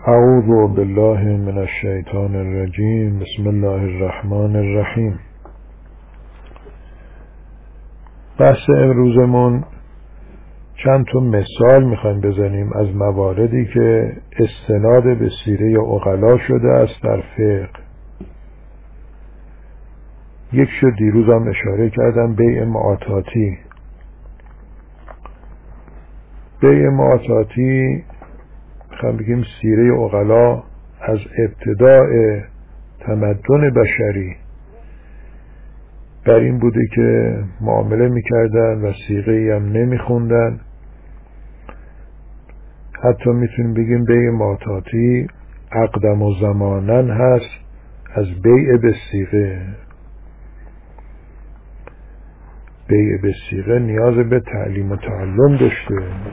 اعوذ بالله من الشیطان الرجیم. بسم الله الرحمن الرحیم. بحث امروزمون چند تا مثال میخوایم بزنیم از مواردی که استناد به سیره عقلا شده است در فقه. یک شو دیروز هم اشاره کردم، بیع معاطاتی. بیع معاطاتی میخوایم بگیم سیره عقلا از ابتداء تمدن بشری بر این بوده که معامله میکردن و صیغه‌ای هم نمیخوندن. حتی میتونیم بگیم بیع معاطاتی اقدم و زمانن هست از بیع به صیغه. بیع به صیغه نیاز به تعلیم و تعلم داشته.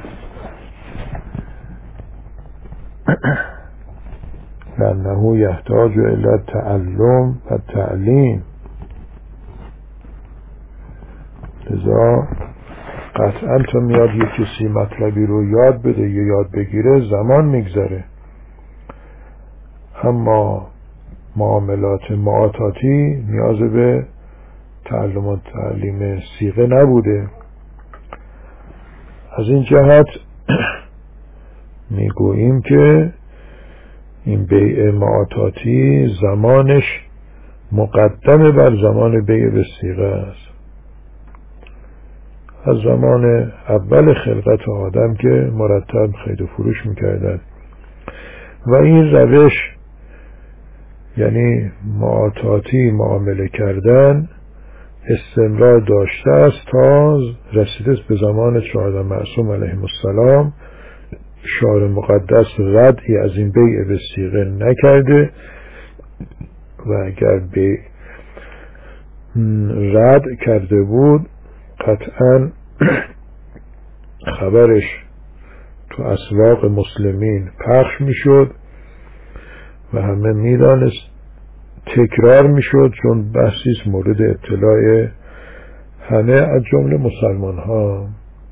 لأنه یحتاج الی التعلم و تعلیم. لذا قطعا تا میاد یک کسی مطلبی رو یاد بده یا یاد بگیره زمان میگذره. اما معاملات معاطاتی نیاز به تعلم و تعلیم صیغه نبوده. از این جهت میگوییم که این بیع معاطاتی زمانش مقدم بر زمان بیع به صیغه است. از زمان اول خلقت آدم که مرتب خرید و فروش میکردن و این روش یعنی معاطاتی معامله کردن استمرار داشته است تا رسیده به زمان چهارده معصوم علیهم السلام. شارع مقدس ردی از این بیع به صیغه نکرده و اگر بیع رد کرده بود قطعا خبرش تو اسواق مسلمین پخش میشد و همه میدانست، تکرار میشد، چون بحثیست مورد اطلاع همه از جمله مسلمان ها.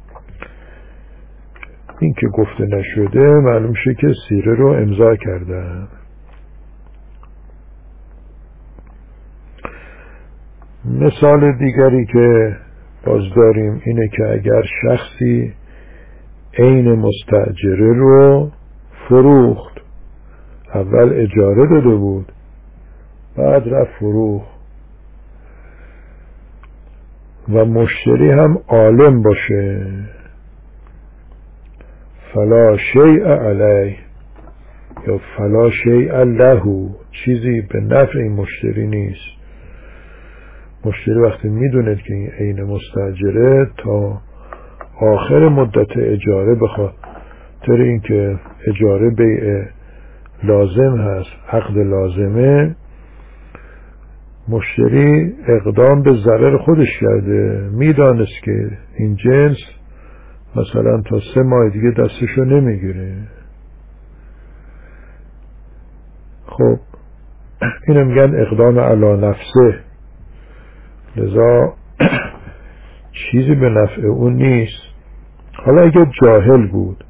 این که گفته نشده معلوم شه که سیره رو امضا کردن. مثال دیگری که باز داریم اینه که اگر شخصی عین مستأجره رو فروخت، اول اجاره داده بود بعد رفت فروخت و مشتری هم عالم باشه، فلا شیء علیه یا فلا شیء له، چیزی به نفع این مشتری نیست. مشتری وقتی میدونه که این عین مستاجره تا آخر مدت اجاره، بخاطر اینکه اجاره بیع لازم هست، عقد لازمه، مشتری اقدام به ضرر خودش کرده. میدانست که این جنس مثلا تا 3 ماه دیگه دستشو نمیگیره. خب اینو میگن اقدام علی نفسه. لذا چیزی به نفع اون نیست. حالا اگه جاهل بود،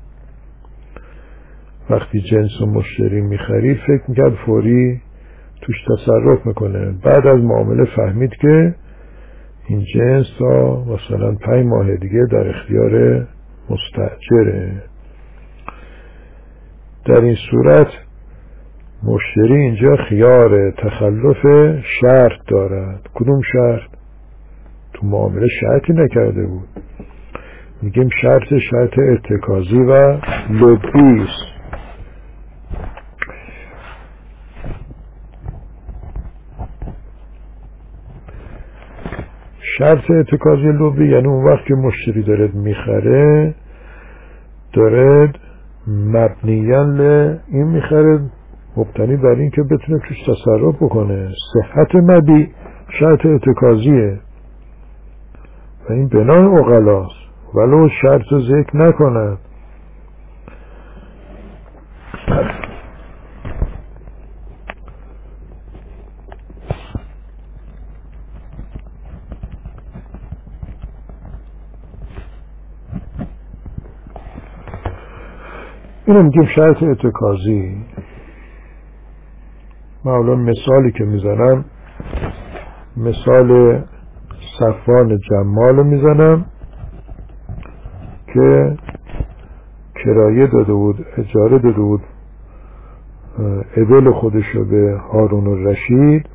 وقتی جنس و مشتری میخرید فکر میکرد فوری توش تصرف میکنه، بعد از معامله فهمید که این جنس تا مثلا 5 ماه دیگه در اختیار مستأجره. در این صورت مشتری اینجا خیار تخلف شرط دارد. کدوم شرط؟ تو معامله شرطی نکرده بود، میگیم شرط ارتکازی و لبی است. شرط ارتکازی لبی یعنی اون وقت که مشتری دارد میخره، دارد مبنیاً این میخره مبتنی بر این که بتونه توش تصرف بکنه. صحت مبیع شرط ارتکازیه و این بنای عقلاست، ولو شرط رو ذکر نکنه. اینو میگیم شرط ارتکازی. من الان مثالی که میزنم مثال صفوان جمال رو میزنم که کرایه داده بود، اجاره داده بود ابل خودش رو به هارون الرشید.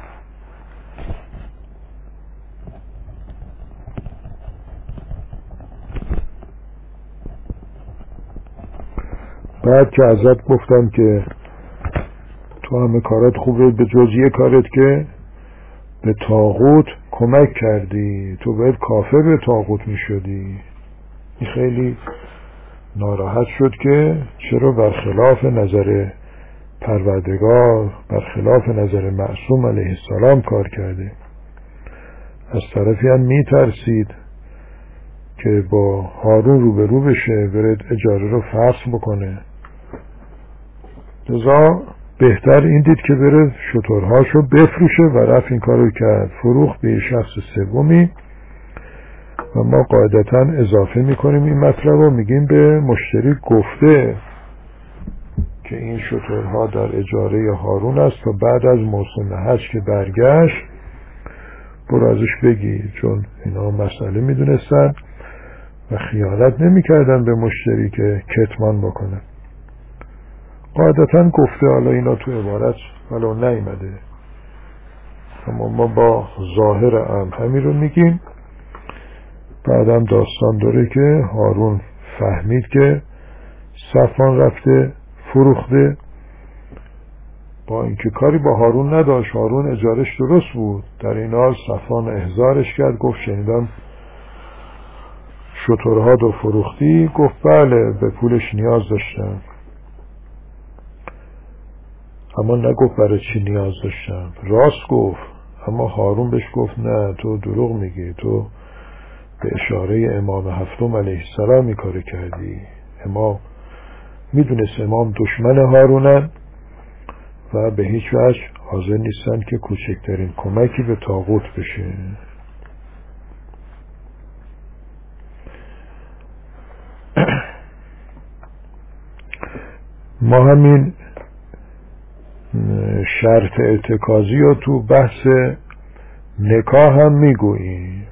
بعد که ازت گفتم که تو همه کارات خوبه به جز یه کارت که به طاغوت کمک کردی، تو باید کافر به طاغوت می شدی. این خیلی ناراحت شد که چرا برخلاف نظر پروردگار، برخلاف نظر معصوم علیه السلام کار کرده. از طرفی هم می ترسید که با هارون روبرو بشه، برد اجاره رو فسخ بکنه. لذا بهتر این دید که بره شترهاشو بفروشه و رفت این کارو کرد، فروخت به شخص سومی. و ما قاعدتا اضافه میکنیم این مطلب رو، میگیم به مشتری گفته که این شترها در اجاره هارون است تا بعد از موسم حج که برگشت برو ازش بگی، چون اینا مسئله میدونستن و خیانت نمیکردن به مشتری که کتمان بکنه. قاعدتا گفته، حالا اینا تو عبارت ولو نیامده، اما ما با ظاهر همین رو میگیم. بعدم داستان داره که هارون فهمید که صفوان رفته فروخته، با اینکه کاری با هارون نداشت، هارون اجارش درست بود. در این حال صفوان احضارش کرد، گفت شنیدم شترها رو فروختی؟ گفت بله به پولش نیاز داشتم. اما نگفت برای چی نیاز داشتم، راست گفت. اما هارون بهش گفت نه تو دروغ میگی، تو به اشاره امام هفتم علیه السلام این کار کردی. امام میدونست امام دشمن هارونن و به هیچ وجه حاضر نیستن که کوچکترین کمکی به طاغوت بشه. ما همین شرط ارتکازی رو تو بحث نکاح هم میگوییم.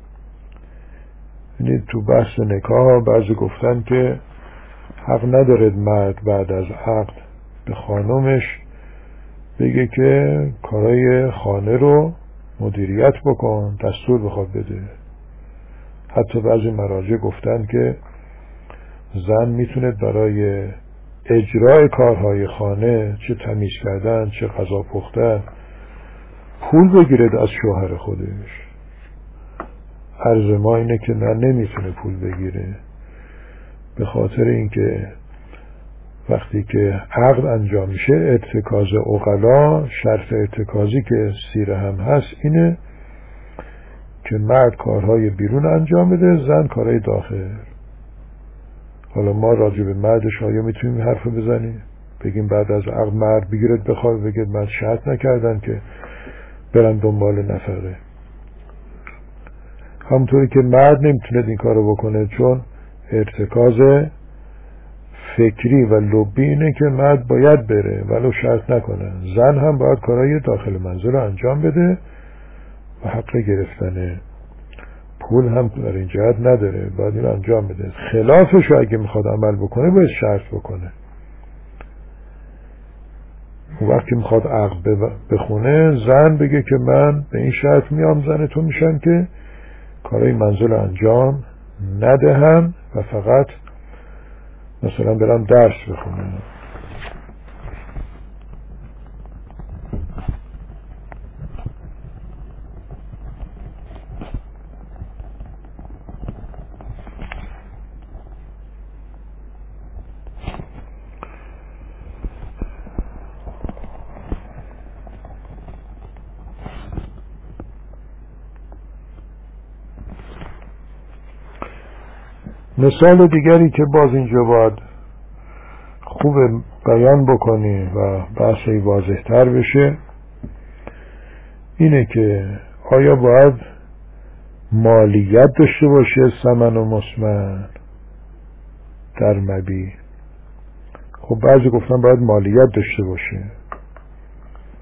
یعنی تو بحث نکاح بعضی گفتن که حق نداره مرد بعد از عقد به خانمش بگه که کارای خانه رو مدیریت بکن، دستور بخواد بده. حتی بعضی مراجع گفتن که زن میتونه برای اجرای کارهای خانه، چه تمیز کردن چه غذا پختن، پول بگیرد از شوهر خودش. عرض ما اینه که نه، نمیتونه پول بگیره، به خاطر اینکه وقتی که عقد انجام میشه ارتکاز عقلا، شرط ارتکازی که سیره هم هست اینه که مرد کارهای بیرون انجام بده، زن کارهای داخل. حالا ما راجع به مردش آیا میتونیم حرف بزنیم؟ بگیم بعد از عقد مرد بگیرد بخواد بگید من شرط نکردن که برن دنبال نفقه. همونطوری که مرد نمیتونه این کارو بکنه، چون ارتکاز فکری و لبی اینه که مرد باید بره ولو شرط نکنه. زن هم باید کارهای داخل منزل رو انجام بده و حق گرفتن پول هم در این جهت نداره، باید این انجام بده. خلافش رو اگه میخواد عمل بکنه باید شرط بکنه. وقتی میخواد عقد بخونه، زن بگه که من به این شرط میام زن تو میشن که کارهای منزل انجام ندهم و فقط مثلا برم درس بخونم. مثال دیگری که باز اینجا باید خوب بیان بکنی و بحثی واضح تر بشه اینه که آیا باید مالیت داشته باشه ثمن و مسمن در مبیع؟ خب بعضی گفتن باید مالیت داشته باشه.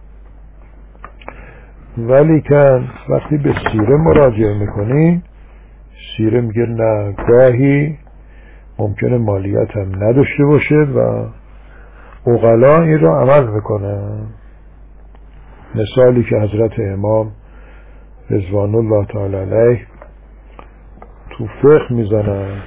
ولی که وقتی به سیره مراجعه میکنی، سیره میگه نه، گاهی ممکنه مالیت هم نداشته باشه و عقلا این رو عمل میکنن. مثالی که حضرت امام رضوان الله تعالی علیه تو فقه میزنن،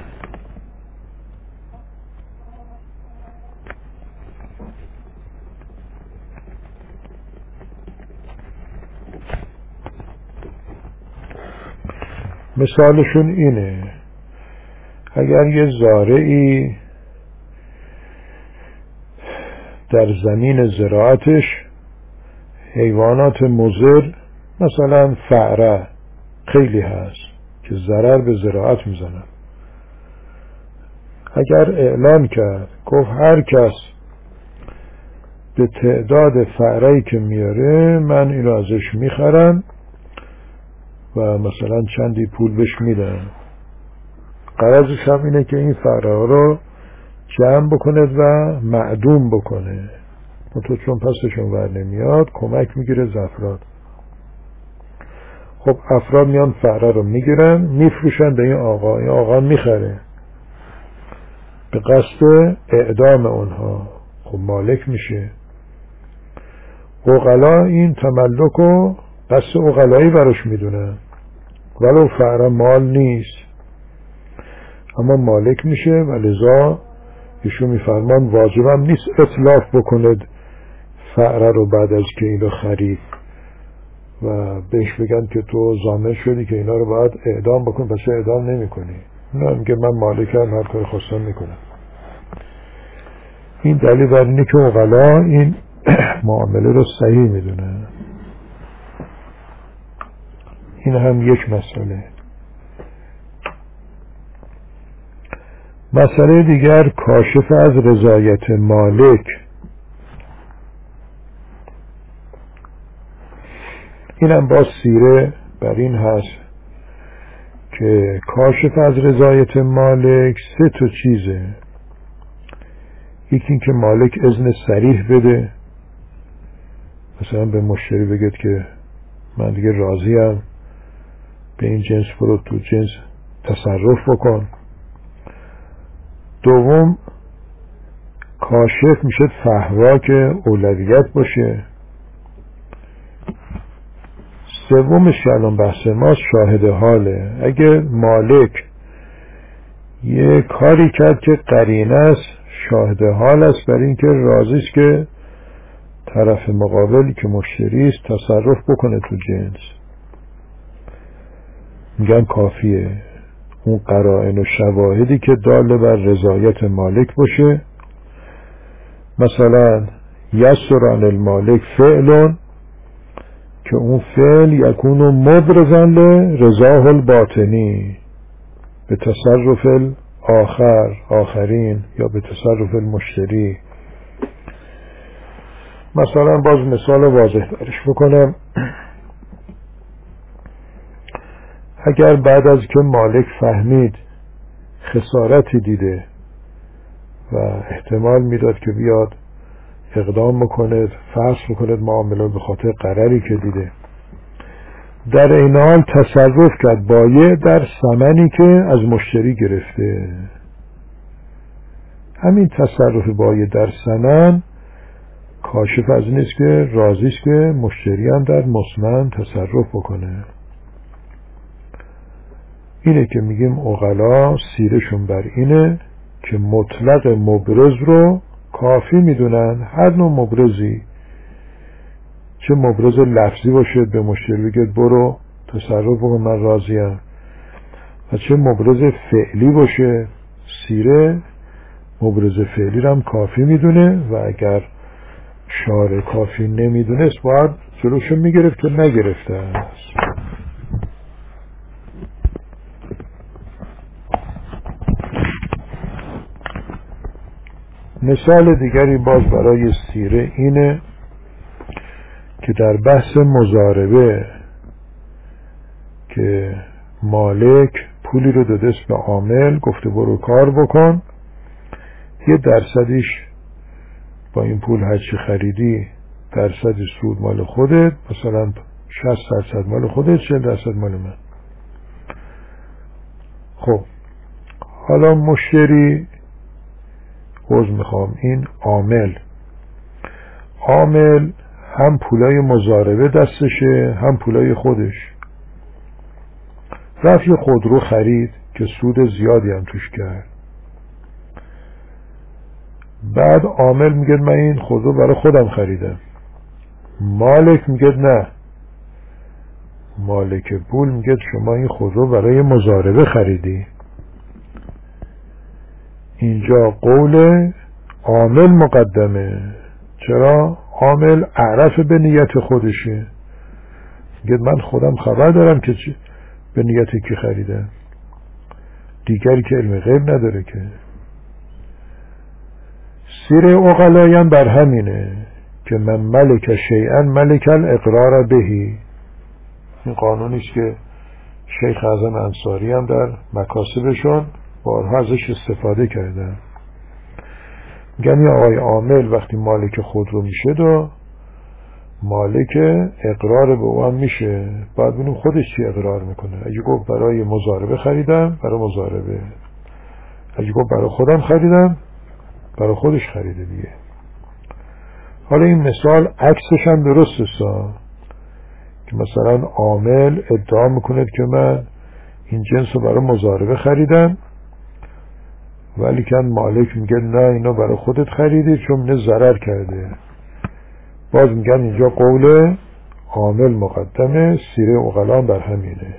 مثالشون اینه: اگر یه زارعی در زمین زراعتش حیوانات مضر، مثلا فأره خیلی هست که ضرر به زراعت میزنن، اگر اعلان کرد گفت هر کس به تعداد فأره‌ای که میاره من اینو ازش میخرم و مثلا چندی پول بهش میدن، غرضش هم اینه که این فأره ها رو جمع بکنه و معدوم بکنه، تو چون پسشون ور نمیاد کمک میگیره از افراد. خب افراد میان فأره رو میگیرن میفروشن به این آقا میخره به قصد اعدام اونها، خب مالک میشه. عقلا این تملک رو قصد عقلایی براش میدونن، ولو فأره مال نیست اما مالک میشه و لذا ایشون میفرمان واجبم نیست اطلاف بکند فأره رو بعد از که اینو خرید و بهش بگن که تو ضامن شدی که اینا رو باید اعدام بکن، پس اعدام نمی کنی. نه، میگه من مالکم، هر کاری خواستم میکنم. این دلیل بر اینه که عقلا این معامله رو صحیح میدونن. این هم یک مسئله. مسئله دیگر کاشف از رضایت مالک. اینم باز سیره بر این هست که کاشف از رضایت مالک سه تا چیزه. یکی این که مالک اذن صریح بده، مثلا به مشتری بگید که من دیگه راضیم، به این جنس برو تو جنس تصرف بکن. دوم کاشف میشه فحوا که اولویت باشه. سومش که الان بحث ماست شاهد حاله. اگه مالک یه کاری کرد که قرینه است، شاهد حال است برای اینکه راضی است که طرف مقابلی که مشتری است تصرف بکنه تو جنس، میگن کافیه. اون قرائن و شواهدی که داله بر رضایت مالک باشه، مثلا یسر عن المالک فعلون، که اون فعل یکونو مبرزا لرضاه الباطنی به تصرف آخرین یا به تصرف المشتری. مثلا باز مثال واضح برش بکنم، اگر بعد از که مالک فهمید خسارتی دیده و احتمال میداد که بیاد اقدام بکنه، فسخ بکنه معامله به خاطر قراری که دیده، در این حال تصرف کرد بایع در ثمنی که از مشتری گرفته، همین تصرف بایع در ثمن کاشف از این است که راضی است که مشتری هم در مثمن تصرف بکنه. اینه که میگیم عقلا سیرشون بر اینه که مطلق مبرز رو کافی میدونن. هر نوع مبرزی، چه مبرز لفظی باشه به مشتری بگید برو تصرف بکن من راضیم، و چه مبرز فعلی باشه، سیره مبرز فعلی رو هم کافی میدونه و اگر شارع کافی نمیدونست باید جلوشو میگرفت که نگرفته است. مثال دیگری باز برای سیره اینه که در بحث مضاربه که مالک پولی رو داده به عامل، گفته برو کار بکن، یه درصدیش با این پول هرچی خریدی درصدی سود مال خودت، مثلا 60% مال خودت، 40% مال من. خب حالا مشتری عذر میخوام، این عامل هم پولای مضاربه دستشه هم پولای خودش. رفت یه خودرو خرید که سود زیادی هم توش کرد. بعد عامل میگه من این خودرو برای خودم خریدم. مالک میگه نه، مالک پول میگه شما این خودرو برای مضاربه خریدی. اینجا قول عامل مقدمه. چرا؟ عامل اعرف به نیت خودشه، میگه من خودم خبر دارم که به نیت کی خریدم، دیگری که علم غیب نداره که. سیر عقلایم بر همینه که من ملک شیئا ملک الاقرار بهی. این قانونیست که شیخ اعظم انصاری هم در مکاسبشون بارها ازش استفاده کردن. میگن یه آقای عامل وقتی مالک خودرو میشه و مالک اقرار به او هم میشه، باید ببینیم خودش چی اقرار میکنه. اگه گفت برای مضاربه خریدم، برای مضاربه. اگه گفت برای خودم خریدم، برای خودش خریده دیگه. حالا این مثال عکسش هم درسته که مثلا عامل ادعا میکنه که من این جنس رو برای مضاربه خریدم، ولی که مالک میگه نه اینو برای خودت خریدی چون نه ضرر کرده. باز میگن اینجا قول عامل مقدمه، سیره عقلا بر همینه.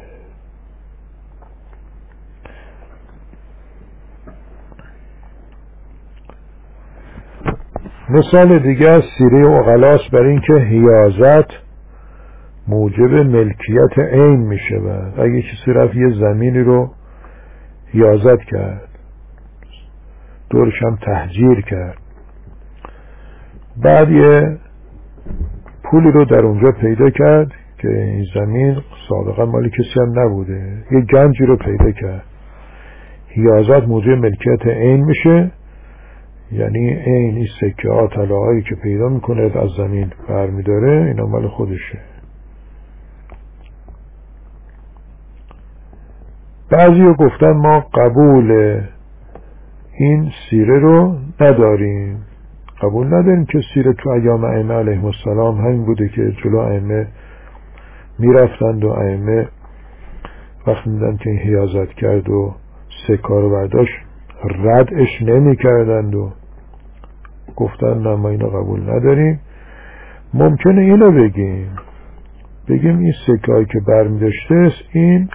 مثال دیگه از سیره عقلاست برای اینکه حیازت موجب ملکیت عین میشه. بعد اگه کسی رفت یه زمینی رو حیازت کرد، دورش هم تحجیر کرد، بعد یه پولی رو در اونجا پیدا کرد که این زمین سابقا مال کسی هم نبوده، یه گنجی رو پیدا کرد، حیازت موجب ملکیت عین میشه. یعنی عین این سکه ها طلاهایی که پیدا میکنه از زمین برمیداره، اینا مال خودشه. بعضی ها گفتن ما قبول این سیره رو نداریم، قبول نداریم که سیره تو ایام ائمه علیهم السلام همین بوده که جلو ائمه میرفتند و ائمه وقتی میدن که این حیازت کرد و سکه رو برداشت ردش نمی کردند و گفتن نه ما اینو قبول نداریم. ممکنه اینو بگیم این سکه هایی که برمیداشته این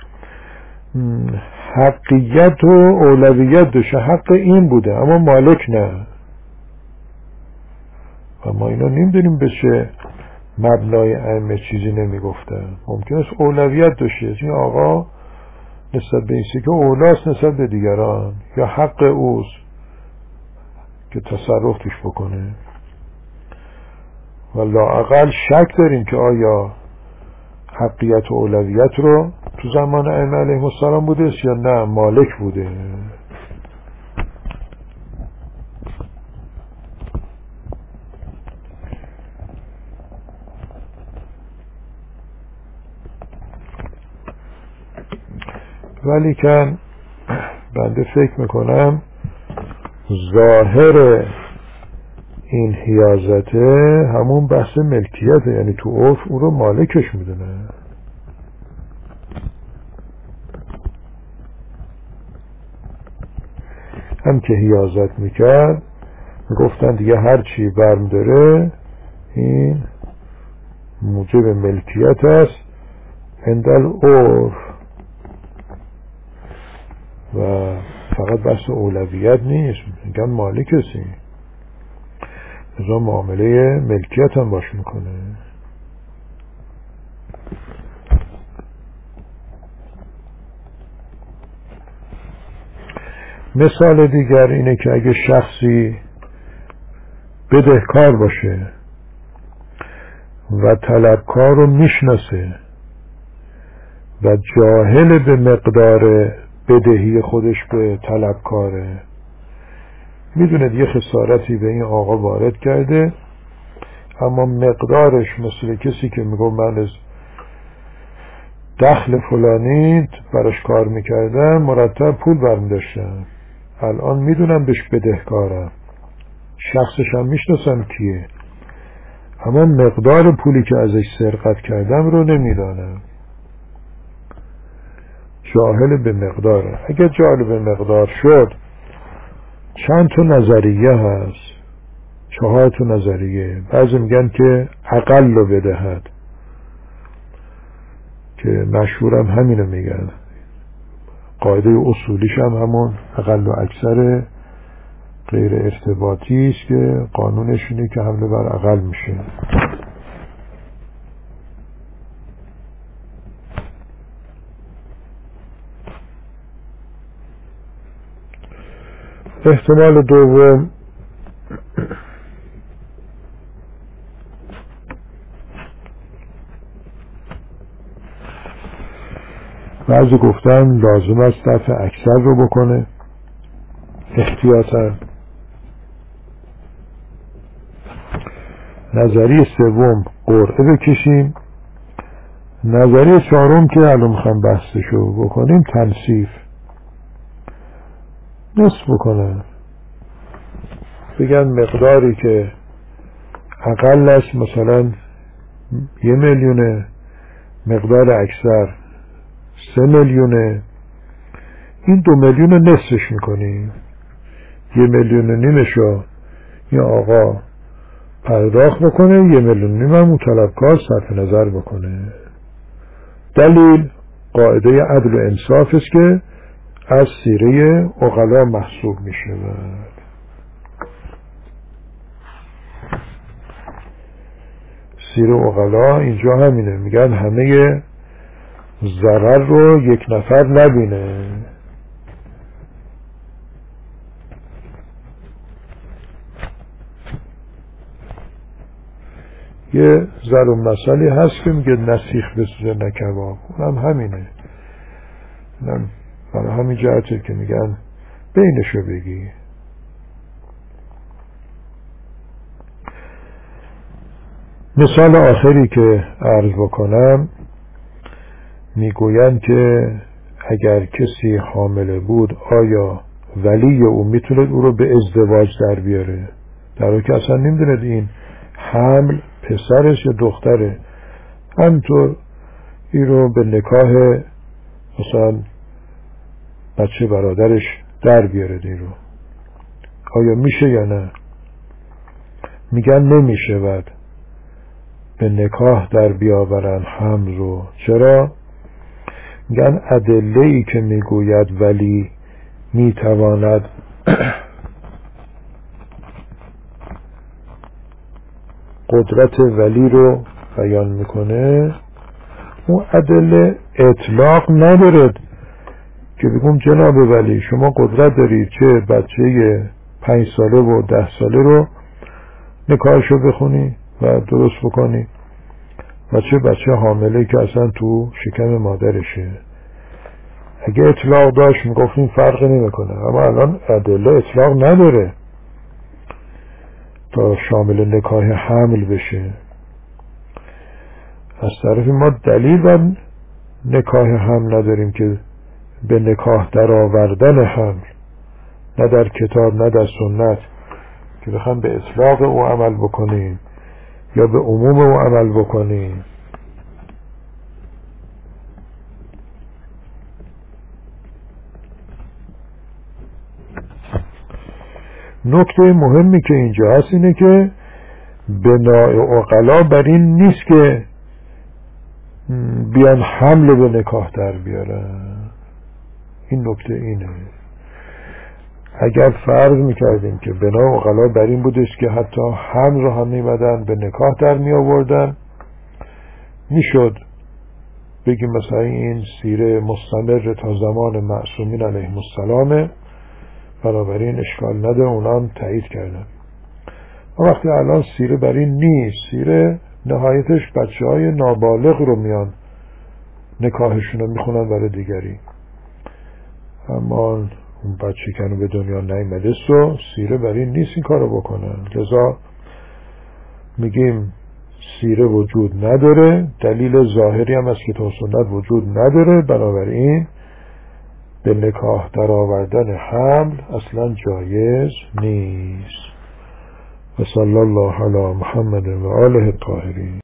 حقیت و اولویت داشته، حق این بوده اما مالک نه، و ما اینا نمیدونیم به چه مبنای ائمه چیزی نمیگفتن. ممکنه است اولویت داشته، این آقا نسبت به این سکه اولاست نسبت به دیگران، یا حق اوست که تصرف توش بکنه. و لااقل شک داریم که آیا حقیت و اولویت رو تو زمان ائمه علیهم السلام بوده یا نه مالک بوده. ولی که بنده فکر میکنم ظاهر این حیازته همون بحث ملکیته، یعنی تو عرف او رو مالکش میدونه. هم که حیازت میکرد میگفتن دیگه هر چی برم داره این موجب ملکیت است اندل عرف، و فقط بحث اولویت نیست، میگن مالک هستی، ازا معامله ملکیت هم باش میکنه. مثال دیگر اینه که اگه شخصی بدهکار باشه و طلبکار رو میشناسه و جاهل به مقدار بدهی خودش به طلبکاره، میدونه یه خسارتی به این آقا وارد کرده، اما مقدارش مثل کسی که میگه من از دخل فلانی براش کار میکردم، مرتب پول برمی داشتم، الان میدونم بهش بدهکارم، شخصش هم میشناسم کیه، اما مقدار پولی که ازش سرقت کردم رو نمیدانم. جاهل به مقداره. اگر جاهل به مقدار شد، چند تا نظریه هست، 4 تا نظریه. بعضی میگن که اقل رو بدهد، که مشهورم همینو میگن، قاعده اصولیش هم همون اقل و اکثر غیر ارتباطی است که قانونش اینه که حمله بر اقل میشه. احتمال دوم، بعضی گفتن لازم است دفع اکثر رو بکنه احتیاطاً. نظریه سوم قرعه بکشیم. نظریه چهارم که الان میخوام بحثشو بکنیم تنصیف، نصف بکنن، بگن مقداری که اقل است مثلا 1 میلیونه، مقدار اکثر 3 میلیونه، این 2 میلیون رو نصفش میکنیم، 1,5 میلیون رو این آقا پرداخت بکنه، 1,5 میلیون هم اون طلبکار صرف نظر بکنه. دلیل قاعده عدل و انصاف است که از سیره عقلا محسوب می شود. سیره عقلا اینجا همینه، میگن همه ضرر رو یک نفر نبینه. یه ضرب المثلی هست که میگه نسیخ بسوزه نه کباب، اونم همینه. اونم برای همین جهته که میگن بینشو بگی. مثال آخری که عرض بکنم، میگویند که اگر کسی حامله بود آیا ولی او میتونه او رو به ازدواج در بیاره، در حالی که اصلا نمیدونه این حمل پسرش یا دختره، همینطور این رو به نکاح مثلا بچه برادرش در بیاره، این رو آیا میشه یا نه؟ میگن نمیشه ود به نکاح در بیاورن حمل رو. چرا؟ میگن ادله‌ای که میگوید ولی میتواند قدرت ولی رو بیان میکنه، اون ادله اطلاق ندارد که بگم جناب ولی شما قدرت دارید چه بچه 5 ساله و 10 ساله رو نکاحشو بخونی و درست بکنی و چه بچه حامله که اصلا تو شکم مادرشه. اگه اطلاق داشت میگفتیم فرقی نمیکنه، اما الان ادله اطلاق نداره تا شامل نکاح حمل بشه. از طرفی ما دلیل بر نکاح حمل نداریم که به نکاح در آوردن حمل، نه در کتاب نه در سنت که بخوام به اطلاق او عمل بکنیم یا به عموم او عمل بکنیم. نکته مهمی که اینجا هست اینه که بنای عقلا بر این نیست که بیان حمل به نکاح در بیارن. این نکته اینه. اگر فرض میکردیم که بنای عقلا بر این بودش که حتی حمل رو هم میمدن به نکاح در می آوردن، میشد بگیم مثلا این سیره مستمر تا زمان معصومین علیهم السلام، بنابراین اشکال نده، اونا هم تایید کردن. و وقتی الان سیره بر این نیست، سیره نهایتش بچه های نابالغ رو میان نکاحشون رو میخونن برای دیگری، اما اون بچه که به دنیا نیامده سیره بر این نیست این کارو بکنن. لذا میگیم سیره وجود نداره، دلیل ظاهری هم از کتاب سنت وجود نداره، بنابراین به نکاح در آوردن حمل اصلا جایز نیست. و صلی الله علی محمد و آله الطاهرین.